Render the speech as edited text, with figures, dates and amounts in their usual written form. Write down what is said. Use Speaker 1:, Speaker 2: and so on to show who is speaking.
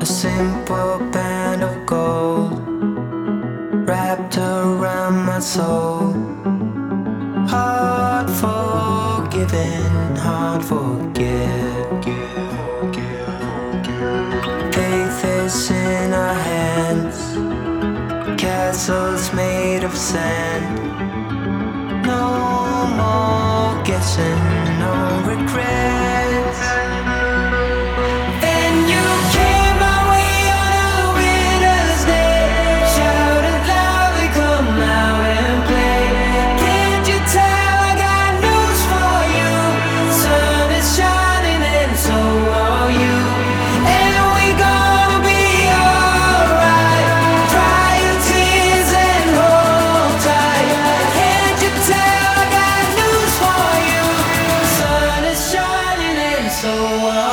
Speaker 1: A simple band of gold wrapped around my soul. Heart forgiven, heart forgive. Faith is in our hands, castles made of sand. No more guessing, no regrets. Then you came my way on a winter's day. Shouted loudly, come out and play. Can't you tell I got news for you? Sun is shining and so are you. And we gonna be alright. Dry your tears and hold tight. Can't you tell I got news for you? Sun is shining and so are you.